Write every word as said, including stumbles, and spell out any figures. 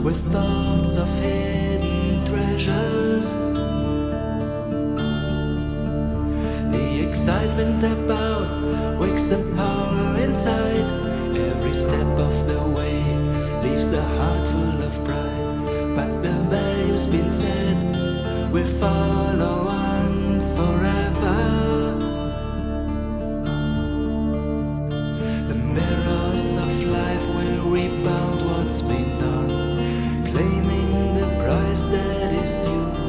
with thoughts of hidden treasures. The excitement about wakes the power inside. Every step of the way leaves the heart full of pride. But the value's been said will follow on forever. The mirrors of life will rebound what's been done, claiming the price that is due.